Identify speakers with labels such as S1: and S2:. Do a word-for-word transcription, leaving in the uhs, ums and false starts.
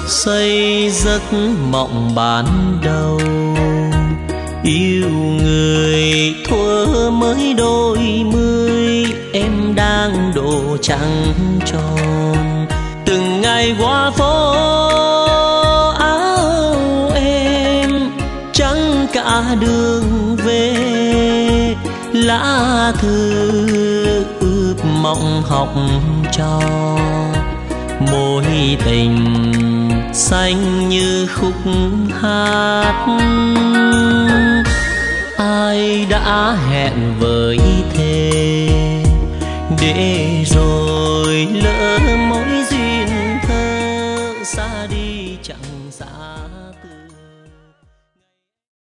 S1: xây giấc mộng ban đầu. Yêu người thuở mới đôi mươi, em đang độ trăng tròn. Từng ngày qua phố áo em trắng cả đường về, lá thư ướp mộng học trò. Mối tình xanh như khúc hát, ai đã hẹn với thề để rồi lỡ